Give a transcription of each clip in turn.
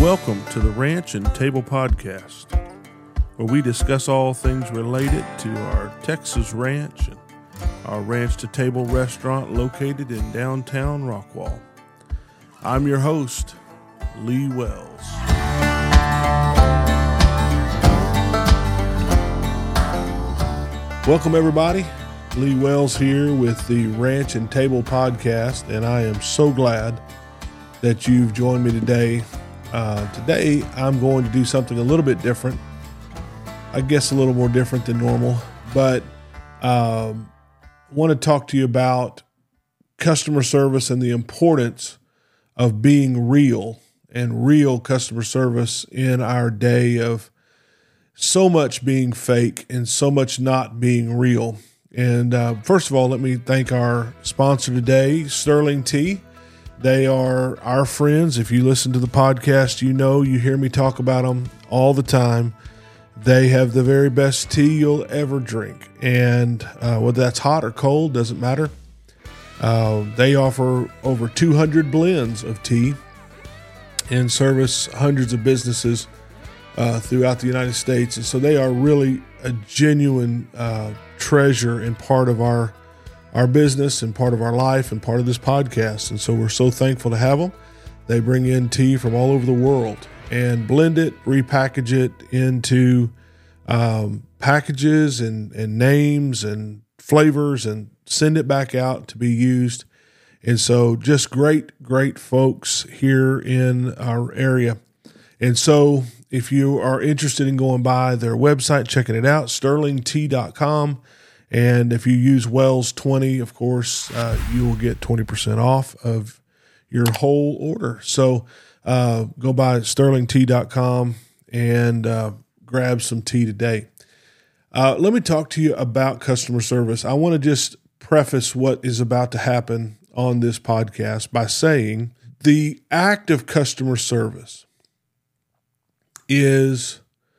Welcome to the Ranch and Table Podcast, where we discuss all things related to our Texas ranch and our Ranch to Table restaurant located in downtown Rockwall. I'm your host, Lee Wells. Welcome everybody. Lee Wells here with the Ranch and Table Podcast, and I am so glad that you've joined me today. Today, I'm going to do something a little bit different. I guess a little more different than normal, but I want to talk to you about customer service and the importance of being real and real customer service in our day of so much being fake and so much not being real. And first of all, let me thank our sponsor today, Sterling Tea. They are our friends. If you listen to the podcast, you hear me talk about them all the time. They have the very best tea you'll ever drink. And whether that's hot or cold, doesn't matter. They offer over 200 blends of tea and service hundreds of businesses throughout the United States. And so they are really a genuine treasure and part of our business and part of our life and part of this podcast. And so we're so thankful to have them. They bring in tea from all over the world and blend it, repackage it into packages and names and flavors and send it back out to be used. And so just great folks here in our area. And so if you are interested in going by their website, checking it out, sterlingtea.com. And if you use Wells 20, of course, you will get 20% off of your whole order. So go by sterlingtea.com and grab some tea today. Let me talk to you about customer service. I want to just preface what is about to happen on this podcast by saying the act of customer service is,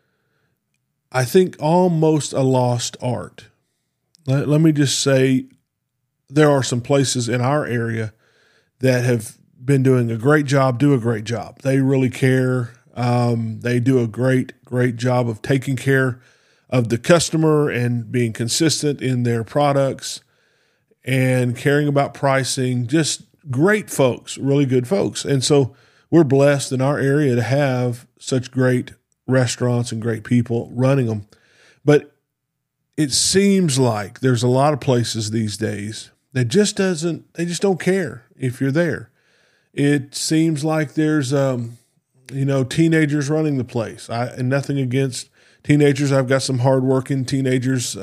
I think, almost a lost art. Let me just say there are some places in our area that have been doing a great job, do a great job. They really care. They do a great job of taking care of the customer and being consistent in their products and caring about pricing. Just great folks, really good folks. And so we're blessed in our area to have such great restaurants and great people running them. But it seems like there's a lot of places these days that they just don't care if you're there. It seems like there's, teenagers running the place. And nothing against teenagers. I've got some hardworking teenagers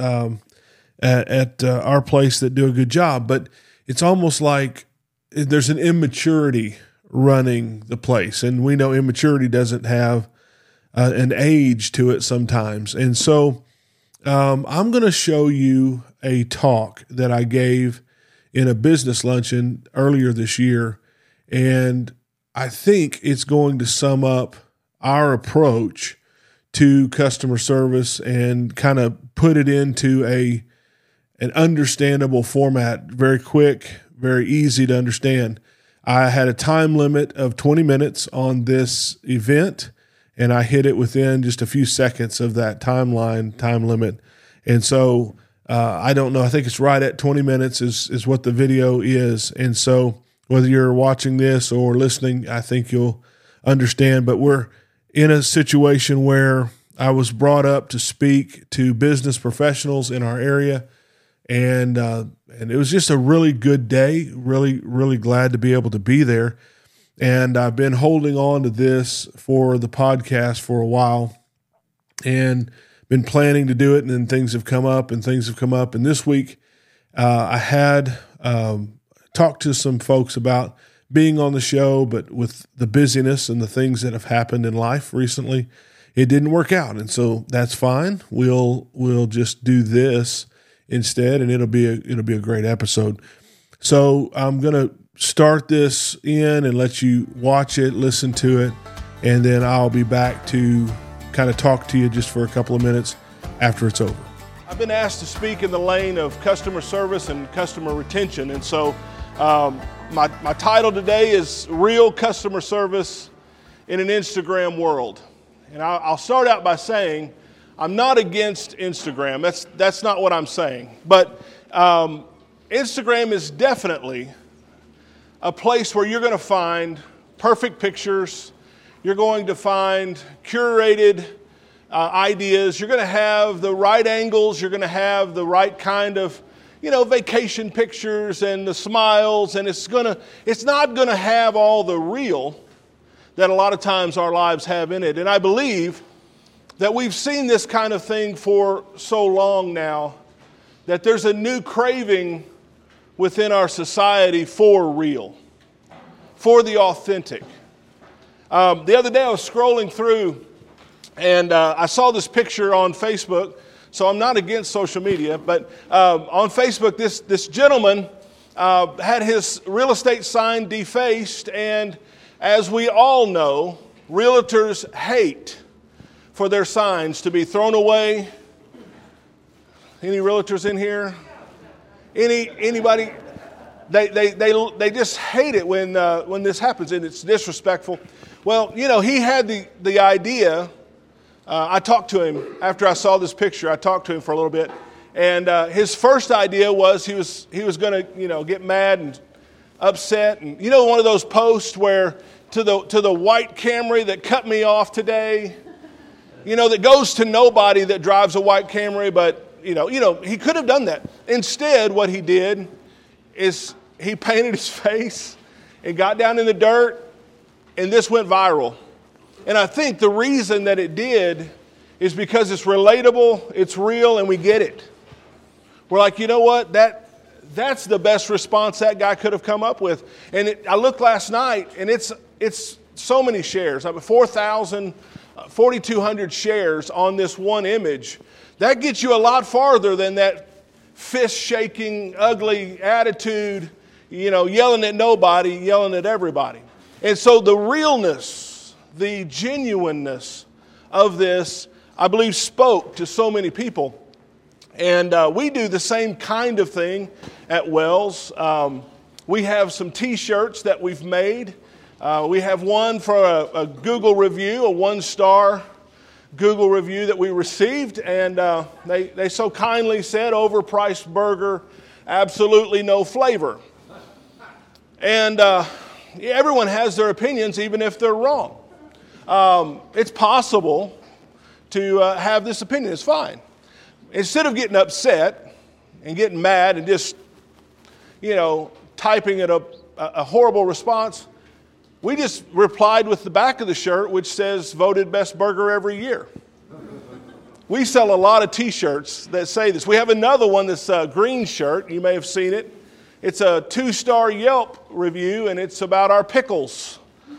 at our place that do a good job, but it's almost like there's an immaturity running the place. And we know immaturity doesn't have an age to it sometimes. And so I'm going to show you a talk that I gave in a business luncheon earlier this year, and I think it's going to sum up our approach to customer service and kind of put it into an understandable format, very quick, very easy to understand. I had a time limit of 20 minutes on this event, and I hit it within just a few seconds of that time limit. And so I don't know. I think it's right at 20 minutes is what the video is. And so whether you're watching this or listening, I think you'll understand. But we're in a situation where I was brought up to speak to business professionals in our area. And it was just a really good day, really glad to be able to be there. And I've been holding on to this for the podcast for a while and been planning to do it. And then things have come up. And this week I had talked to some folks about being on the show, but with the busyness and the things that have happened in life recently, it didn't work out. And so that's fine. We'll just do this instead, and it'll be a great episode. So I'm going to start this in and let you watch it, listen to it, and then I'll be back to kind of talk to you just for a couple of minutes after it's over. I've been asked to speak in the lane of customer service and customer retention, and so my title today is Real Customer Service in an Instagram world. And I'll start out by saying I'm not against Instagram. That's not what I'm saying. But Instagram is definitely a place where you're going to find perfect pictures. You're going to find curated ideas. You're going to have the right angles. You're going to have the right kind of, vacation pictures and the smiles. And it's not going to have all the real that a lot of times our lives have in it. And I believe that we've seen this kind of thing for so long now that there's a new craving within our society for real, for the authentic. The other day I was scrolling through and I saw this picture on Facebook. So I'm not against social media, but on Facebook this gentleman had his real estate sign defaced, and as we all know, realtors hate for their signs to be thrown away. Any realtors in here? Anybody? They just hate it when this happens, and it's disrespectful. Well, he had the idea. I talked to him after I saw this picture. I talked to him for a little bit, and his first idea was he was going to get mad and upset, and one of those posts where to the white Camry that cut me off today, that goes to nobody that drives a white Camry, but he could have done that. Instead, what he did is he painted his face and got down in the dirt, and this went viral. And I think the reason that it did is because it's relatable, it's real, and we get it. We're like, you know what? That's the best response that guy could have come up with. And I looked last night, and it's so many shares. 4,000, 4,200 shares on this one image. That gets you a lot farther than that fist-shaking, ugly attitude, yelling at nobody, yelling at everybody. And so the realness, the genuineness of this, I believe, spoke to so many people. And we do the same kind of thing at Wells. We have some T-shirts that we've made. We have one for a Google review, a 1-star Google review that we received. And they so kindly said, overpriced burger, absolutely no flavor. And everyone has their opinions, even if they're wrong. It's possible to have this opinion. It's fine. Instead of getting upset and getting mad and just, typing it a horrible response, we just replied with the back of the shirt, which says, voted best burger every year. We sell a lot of T-shirts that say this. We have another one that's a green shirt. You may have seen it. It's a 2-star Yelp review, and it's about our pickles.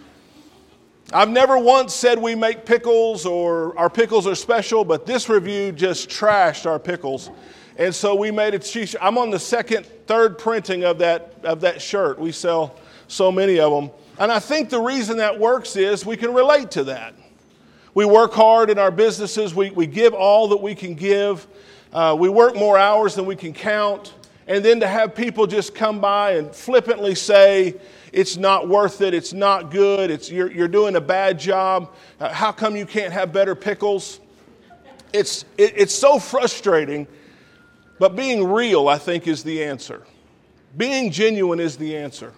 I've never once said we make pickles or our pickles are special, but this review just trashed our pickles. And so we made a T-shirt. I'm on the third printing of that shirt. We sell so many of them. And I think the reason that works is we can relate to that. We work hard in our businesses. We give all that we can give. We work more hours than we can count. And then to have people just come by and flippantly say, it's not worth it, it's not good, you're doing a bad job, how come you can't have better pickles? It's so frustrating, but being real, I think, is the answer. Being genuine is the answer.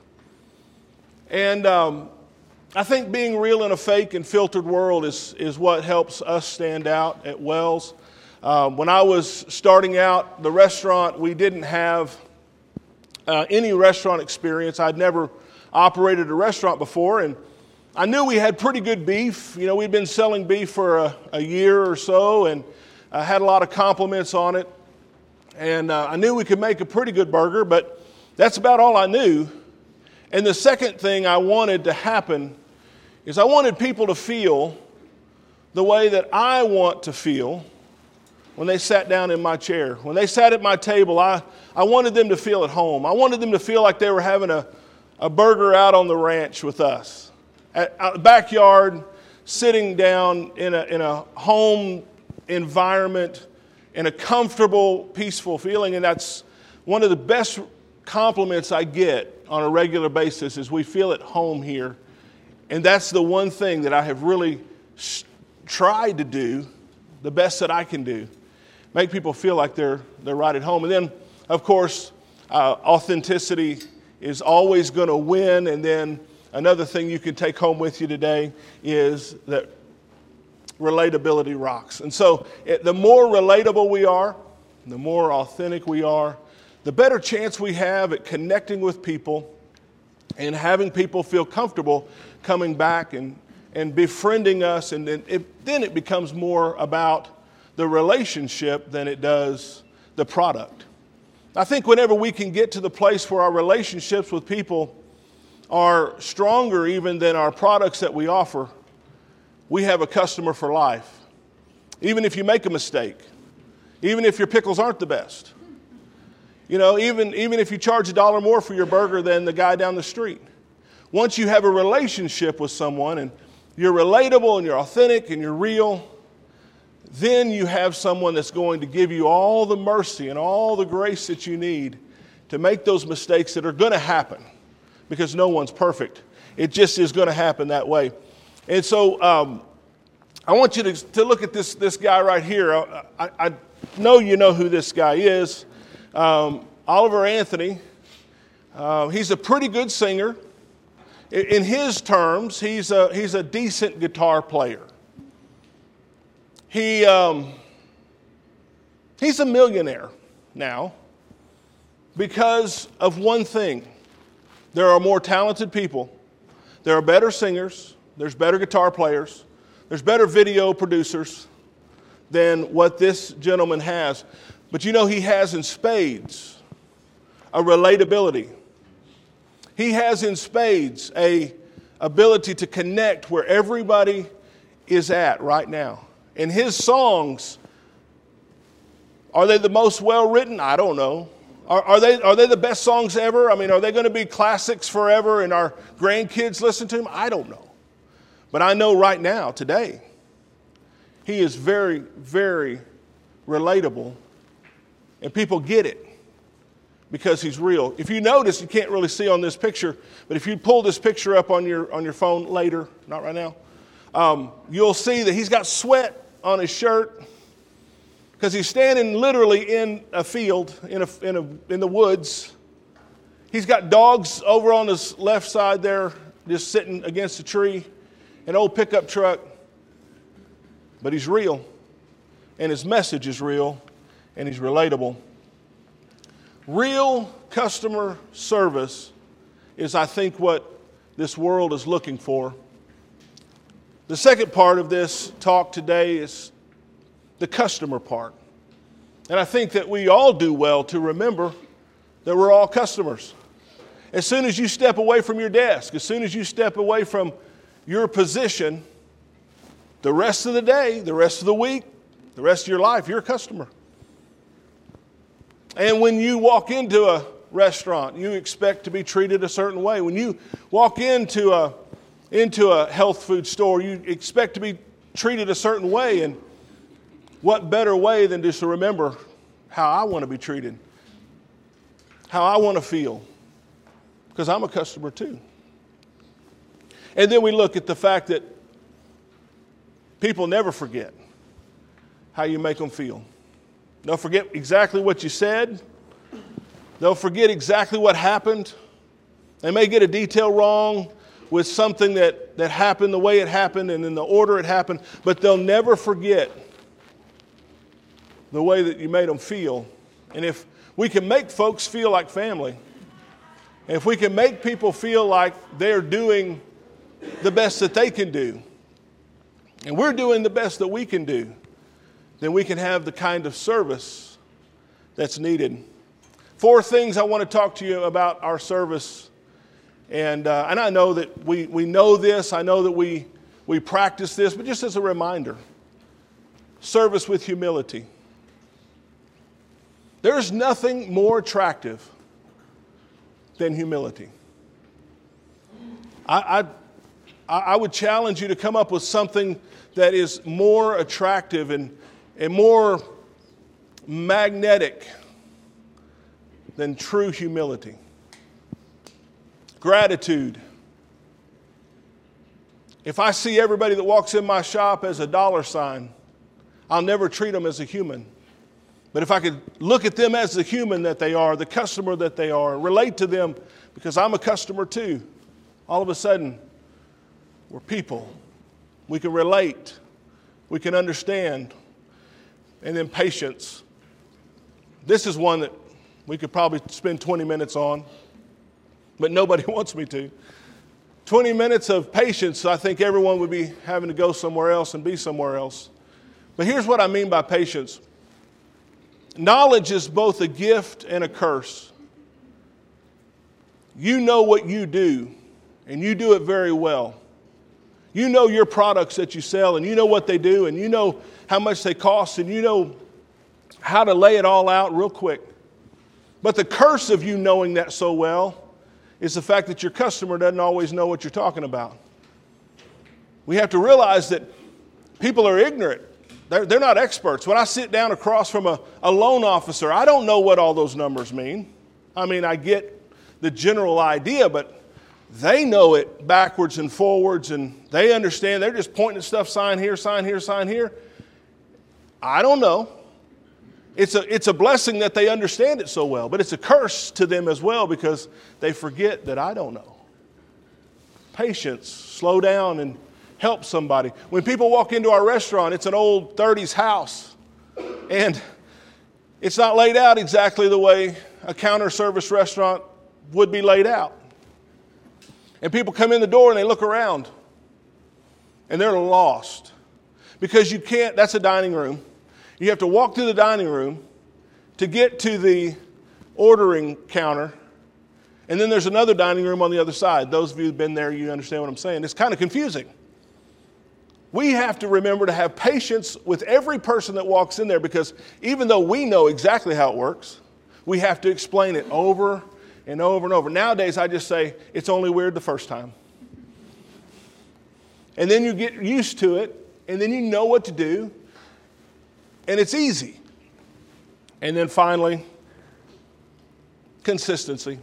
And I think being real in a fake and filtered world is what helps us stand out at Wells. When I was starting out the restaurant, we didn't have any restaurant experience. I'd never operated a restaurant before, and I knew we had pretty good beef. We'd been selling beef for a year or so, and I had a lot of compliments on it. And I knew we could make a pretty good burger, but that's about all I knew. And the second thing I wanted to happen is I wanted people to feel the way that I want to feel when they sat down in my chair. When they sat at my table, I wanted them to feel at home. I wanted them to feel like they were having a burger out on the ranch with us. At the backyard, sitting down in a home environment, in a comfortable, peaceful feeling. And that's one of the best compliments I get on a regular basis is we feel at home here And that's the one thing that I have really tried to do the best that I can do. Make people feel like they're right at home. And then, of course, authenticity is always going to win. And then another thing you can take home with you today is that relatability rocks. And so the more relatable we are, the more authentic we are, the better chance we have at connecting with people and having people feel comfortable coming back and befriending us. And then it becomes more about the relationship than it does the product. I think whenever we can get to the place where our relationships with people are stronger even than our products that we offer, we have a customer for life. Even if you make a mistake, even if your pickles aren't the best, even if you charge $1 more for your burger than the guy down the street. Once you have a relationship with someone and you're relatable and you're authentic and you're real, then you have someone that's going to give you all the mercy and all the grace that you need to make those mistakes that are going to happen, because no one's perfect. It just is going to happen that way. And so I want you to look at this guy right here. I know you know who this guy is. Oliver Anthony. He's a pretty good singer. In his terms, he's a decent guitar player. He's a millionaire now because of one thing. There are more talented people. There are better singers. There's better guitar players. There's better video producers than what this gentleman has. But he has in spades a relatability. He has in spades a ability to connect where everybody is at right now. And his songs, are they the most well-written? I don't know. Are they the best songs ever? I mean, are they going to be classics forever and our grandkids listen to them? I don't know. But I know right now, today, he is very, very relatable. And people get it because he's real. If you notice, you can't really see on this picture, but if you pull this picture up on your phone later, not right now, you'll see that he's got sweat on his shirt because he's standing literally in a field, in the woods. He's got dogs over on his left side there, just sitting against a tree, an old pickup truck. But he's real, and his message is real, and he's relatable. Real customer service is, I think, what this world is looking for. The second part of this talk today is the customer part. And I think that we all do well to remember that we're all customers. As soon as you step away from your desk, as soon as you step away from your position, the rest of the day, the rest of the week, the rest of your life, you're a customer. And when you walk into a restaurant, you expect to be treated a certain way. When you walk into a health food store, you expect to be treated a certain way. And what better way than just to remember how I want to be treated, how I want to feel, because I'm a customer too. And then we look at the fact that people never forget how you make them feel. They'll forget exactly what you said. They'll forget exactly what happened. They may get a detail wrong with something that happened the way it happened and in the order it happened, but they'll never forget the way that you made them feel. And if we can make folks feel like family, and if we can make people feel like they're doing the best that they can do, and we're doing the best that we can do, then we can have the kind of service that's needed. 4 things I want to talk to you about our service. And I know that we know this. I know that we practice this. But just as a reminder, service with humility. There's nothing more attractive than humility. I would challenge you to come up with something that is more attractive and more magnetic than true humility. Gratitude. If I see everybody that walks in my shop as a dollar sign, I'll never treat them as a human. But if I could look at them as the human that they are, the customer that they are, relate to them because I'm a customer too, all of a sudden, we're people. We can relate. We can understand. And then patience. This is one that we could probably spend 20 minutes on, but nobody wants me to. 20 minutes of patience, I think everyone would be having to go somewhere else and be somewhere else. But here's what I mean by patience. Knowledge is both a gift and a curse. You know what you do, and you do it very well. You know your products that you sell, and you know what they do, and you know how much they cost, and you know how to lay it all out real quick. But the curse of you knowing that so well is the fact that your customer doesn't always know what you're talking about. We have to realize that people are ignorant. They're not experts. When I sit down across from a loan officer, I don't know what all those numbers mean. I mean, I get the general idea, but they know it backwards and forwards, and they understand. They're just pointing at stuff, sign here, sign here, sign here. I don't know. It's a blessing that they understand it so well, but it's a curse to them as well because they forget that I don't know. Patience, slow down and help somebody. When people walk into our restaurant, it's an old 30s house, and it's not laid out exactly the way a counter service restaurant would be laid out. And people come in the door and they look around, and they're lost because you can't, that's a dining room. You have to walk through the dining room to get to the ordering counter. And then there's another dining room on the other side. Those of you who've been there, you understand what I'm saying. It's kind of confusing. We have to remember to have patience with every person that walks in there because even though we know exactly how it works, we have to explain it over and over and over. Nowadays, I just say, it's only weird the first time. And then you get used to it, and then you know what to do. And it's easy. And then finally, consistency.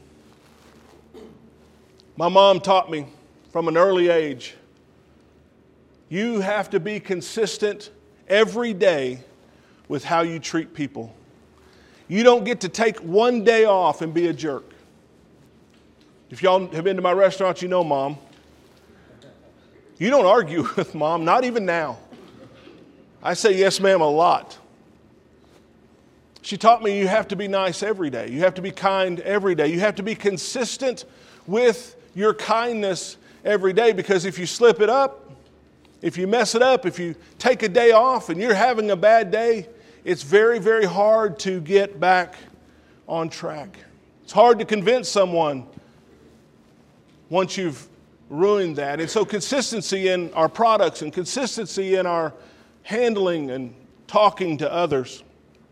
My mom taught me from an early age, you have to be consistent every day with how you treat people. You don't get to take one day off and be a jerk. If y'all have been to my restaurants, you know Mom. You don't argue with Mom, not even now. I say yes, ma'am, a lot. She taught me you have to be nice every day. You have to be kind every day. You have to be consistent with your kindness every day because if you slip it up, if you mess it up, if you take a day off and you're having a bad day, it's very, very hard to get back on track. It's hard to convince someone once you've ruined that. And so consistency in our products and consistency in our handling and talking to others.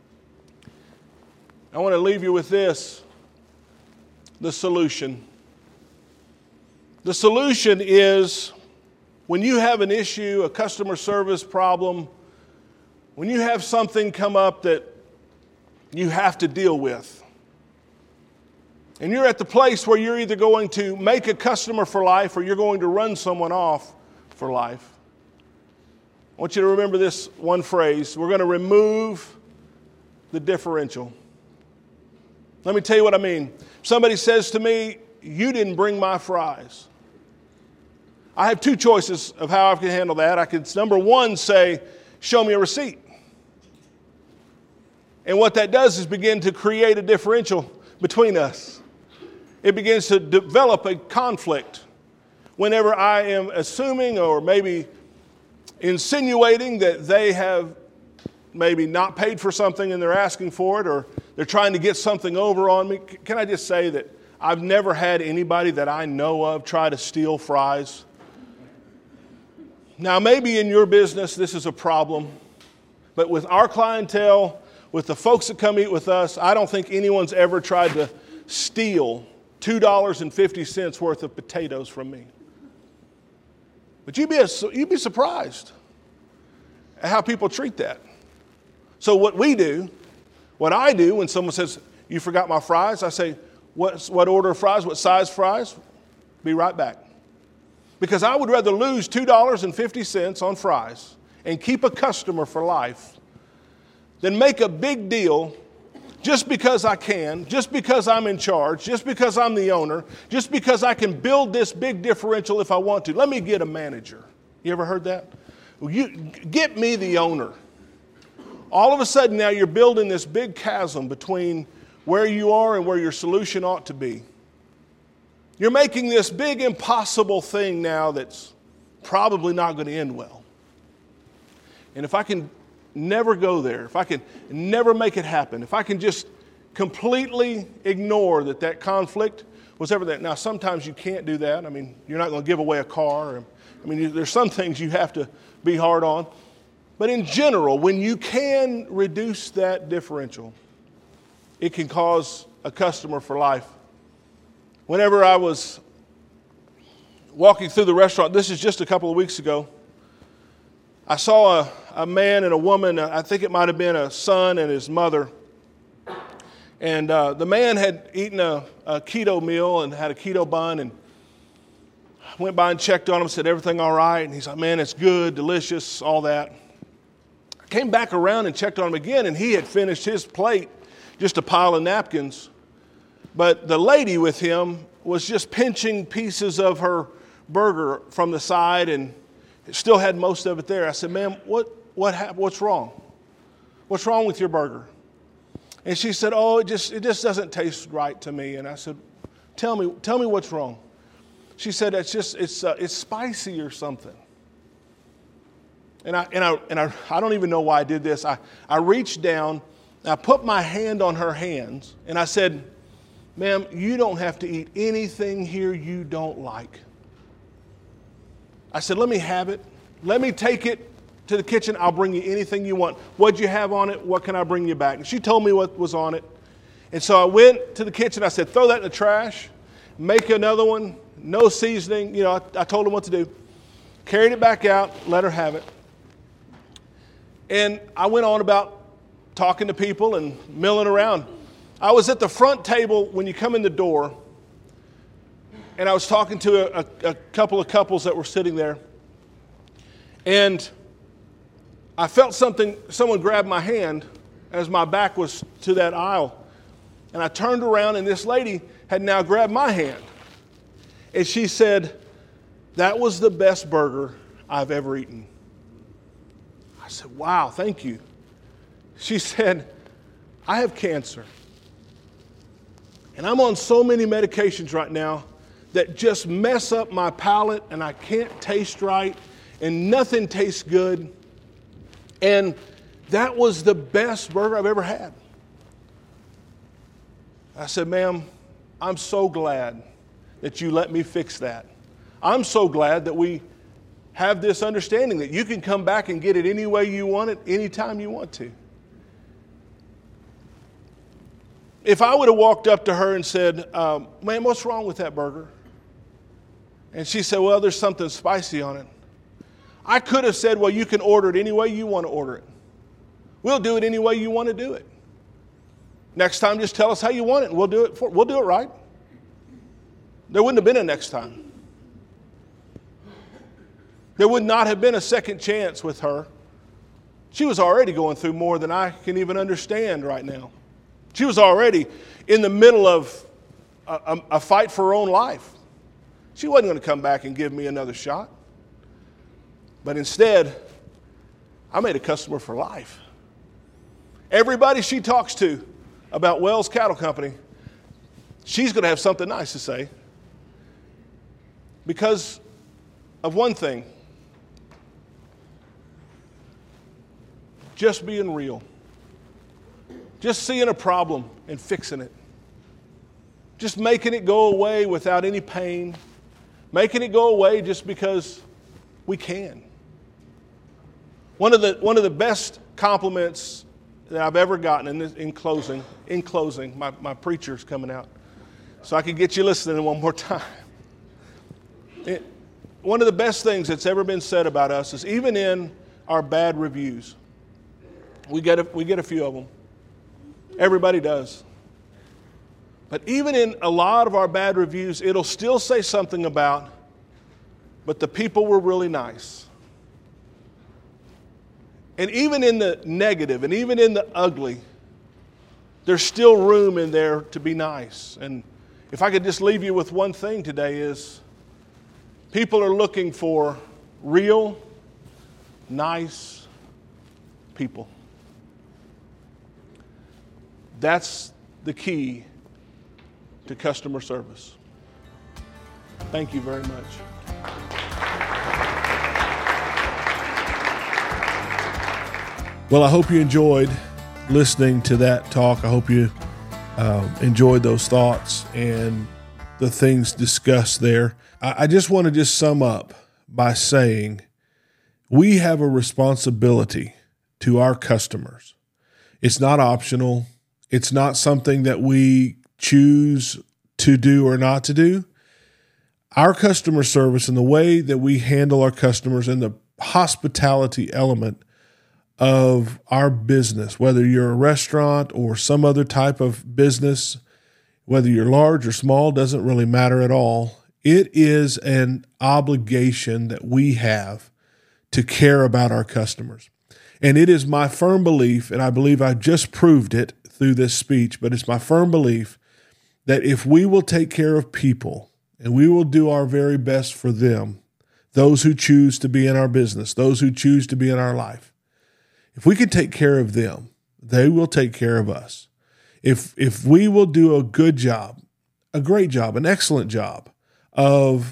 I want to leave you with this, the solution. The solution is when you have an issue, a customer service problem, when you have something come up that you have to deal with, and you're at the place where you're either going to make a customer for life or you're going to run someone off for life, I want you to remember this one phrase. We're going to remove the differential. Let me tell you what I mean. Somebody says to me, you didn't bring my fries. I have two choices of how I can handle that. I could, number one, say, show me a receipt. And what that does is begin to create a differential between us. It begins to develop a conflict. Whenever I am assuming or maybe insinuating that they have maybe not paid for something and they're asking for it, or they're trying to get something over on me. Can I just say that I've never had anybody that I know of try to steal fries. Now, maybe in your business this is a problem, but with our clientele, with the folks that come eat with us, I don't think anyone's ever tried to steal $2.50 worth of potatoes from me. But you'd be surprised at how people treat that. So what I do when someone says, you forgot my fries, I say, what order of fries, what size fries? Be right back. Because I would rather lose $2.50 on fries and keep a customer for life than make a big deal just because I can, just because I'm in charge, just because I'm the owner, just because I can build this big differential if I want to. Let me get a manager. You ever heard that? Well, you get me the owner. All of a sudden now you're building this big chasm between where you are and where your solution ought to be. You're making this big impossible thing now that's probably not going to end well. And if I can never go there, if I can never make it happen, if I can just completely ignore that conflict was ever there. Now, sometimes you can't do that. I mean, you're not going to give away a car. There's some things you have to be hard on. But in general, when you can reduce that differential, it can cause a customer for life. Whenever I was walking through the restaurant, this is just a couple of weeks ago, I saw a man and a woman, I think it might have been a son and his mother. And the man had eaten a keto meal and had a keto bun, and I went by and checked on him, said, everything all right? And he's like, man, it's good, delicious, all that. I came back around and checked on him again, and he had finished his plate, just a pile of napkins. But the lady with him was just pinching pieces of her burger from the side and still had most of it there. I said, ma'am, what's wrong? What's wrong with your burger? And she said, oh, it just doesn't taste right to me. And I said, tell me what's wrong. She said, it's spicy or something. And I don't even know why I did this. I reached down, I put my hand on her hands, and I said, ma'am, you don't have to eat anything here you don't like. I said, let me have it. Let me take it to the kitchen. I'll bring you anything you want. What'd you have on it? What can I bring you back? And she told me what was on it. And so I went to the kitchen. I said, throw that in the trash. Make another one. No seasoning. You know, I told her what to do. Carried it back out. Let her have it. And I went on about talking to people and milling around. I was at the front table when you come in the door, and I was talking to a couple of couples that were sitting there, and I felt someone grabbed my hand as my back was to that aisle, and I turned around, and this lady had now grabbed my hand, and she said, that was the best burger I've ever eaten. I said, wow, thank you. She said, I have cancer, and I'm on so many medications right now that just mess up my palate, and I can't taste right, and nothing tastes good. And that was the best burger I've ever had. I said, ma'am, I'm so glad that you let me fix that. I'm so glad that we have this understanding that you can come back and get it any way you want it, anytime you want to. If I would have walked up to her and said, ma'am, what's wrong with that burger? And she said, well, there's something spicy on it. I could have said, well, you can order it any way you want to order it. We'll do it any way you want to do it. Next time, just tell us how you want it, and we'll do it right. There wouldn't have been a next time. There would not have been a second chance with her. She was already going through more than I can even understand right now. She was already in the middle of a fight for her own life. She wasn't going to come back and give me another shot. But instead, I made a customer for life. Everybody she talks to about Wells Cattle Company, she's going to have something nice to say because of one thing. Just being real. Just seeing a problem and fixing it. Just making it go away without any pain. Making it go away just because we can. One of the best compliments that I've ever gotten in closing, my preacher's coming out, so I can get you listening one more time. One of the best things that's ever been said about us is even in our bad reviews, we get a few of them. Everybody does. But even in a lot of our bad reviews, it'll still say something about but the people were really nice. And even in the negative and even in the ugly, there's still room in there to be nice. And if I could just leave you with one thing today is people are looking for real, nice people. That's the key to customer service. Thank you very much. Well, I hope you enjoyed listening to that talk. I hope you enjoyed those thoughts and the things discussed there. I just want to sum up by saying we have a responsibility to our customers. It's not optional. It's not something that we choose to do or not to do. Our customer service and the way that we handle our customers and the hospitality element of our business, whether you're a restaurant or some other type of business, whether you're large or small, doesn't really matter at all. It is an obligation that we have to care about our customers. And it is my firm belief, and I believe I just proved it through this speech, but it's my firm belief that if we will take care of people and we will do our very best for them, those who choose to be in our business, those who choose to be in our life, if we can take care of them, they will take care of us. If we will do a good job, a great job, an excellent job of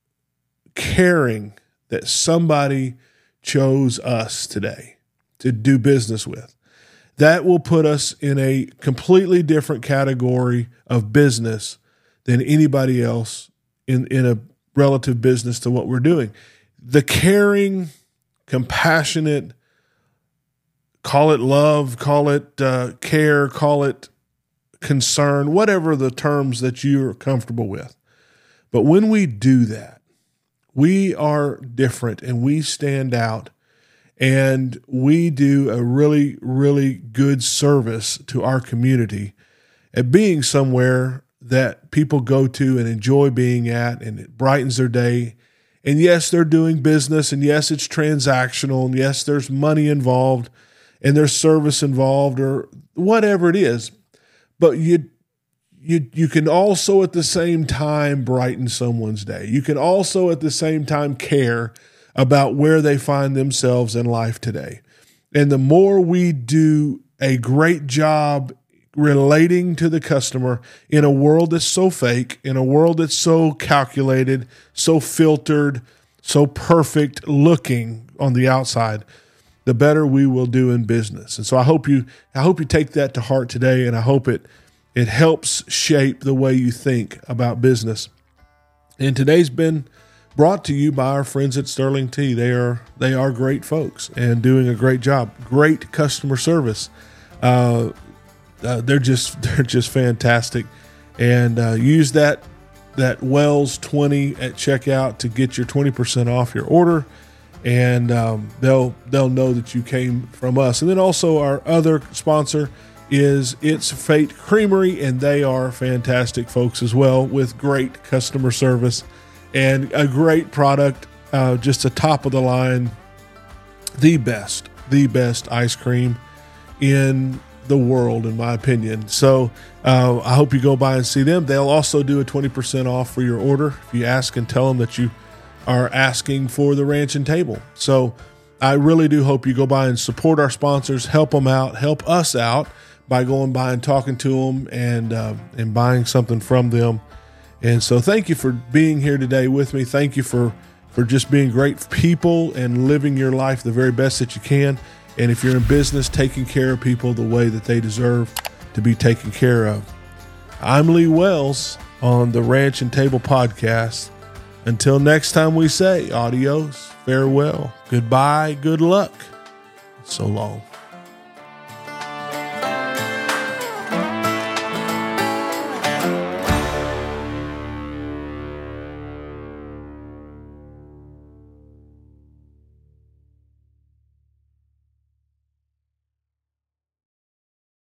caring that somebody chose us today to do business with, that will put us in a completely different category of business than anybody else in a relative business to what we're doing. The caring, compassionate, call it love, call it care, call it concern, whatever the terms that you're comfortable with. But when we do that, we are different and we stand out and we do a really, really good service to our community at being somewhere that people go to and enjoy being at, and it brightens their day. And yes, they're doing business, and yes, it's transactional, and yes, there's money involved, and there's service involved, or whatever it is. But you can also at the same time brighten someone's day. You can also at the same time care about where they find themselves in life today. And the more we do a great job relating to the customer in a world that's so fake, in a world that's so calculated, so filtered, so perfect looking on the outside, the better we will do in business. And so I hope you take that to heart today, and I hope it helps shape the way you think about business. And today's been brought to you by our friends at Sterling Tea. They are great folks and doing a great job. Great customer service. They're just fantastic. And use that Wells 20 at checkout to get your 20% off your order. And they'll know that you came from us. And then also our other sponsor is It's Fate Creamery, and they are fantastic folks as well with great customer service and a great product, just a top of the line, the best ice cream in the world, in my opinion. So I hope you go by and see them. They'll also do a 20% off for your order if you ask and tell them that you are asking for the Ranch and Table. So I really do hope you go by and support our sponsors, help them out, help us out by going by and talking to them and buying something from them. And so thank you for being here today with me. Thank you for just being great people and living your life the very best that you can. And if you're in business, taking care of people the way that they deserve to be taken care of. I'm Lee Wells on the Ranch and Table Podcast. Until next time we say adios, farewell, goodbye, good luck. So long.